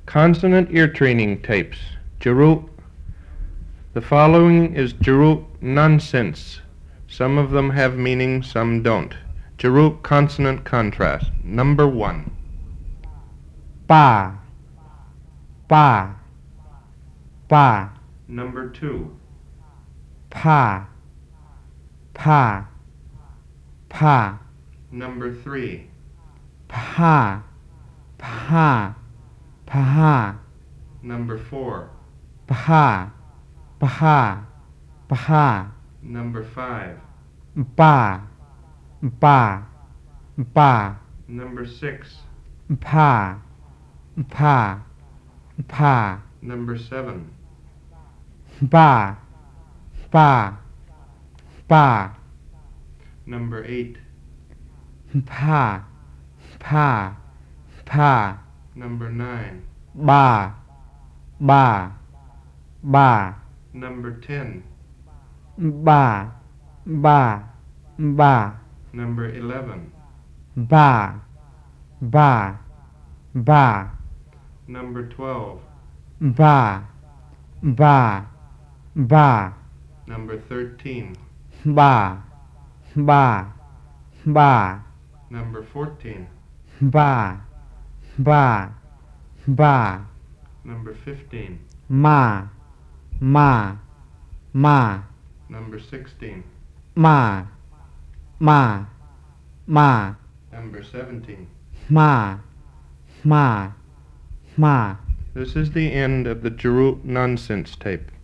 Consonant ear training tapes. Jerut. The following is Jerut nonsense. Some of them have meaning, some don't. Jerut consonant contrast. Number 1. Pa, pa, pa. Number 2. Pa, pa, pa. Number 3. Pa, pa, pa. Number 4. Pa, pa, pa. Number 5. Pa, pa, pa. Number 6. Pa, pa, pa. Number 7. Pa, pa, pa. Number 8. Pa, pa, pa. Number 9. Ba, ba, ba. Number 10. Ba, ba, ba. Number 11. Ba, ba, ba. Number 12. Ba, ba, ba. Number 13. Ba, ba, ba. Number 14. Ba, ba, ba. Number 15. Ma, ma, ma. Number 16. Ma, ma, ma. Number 17. Ma, ma, ma. This is the end of the Jerut nonsense tape.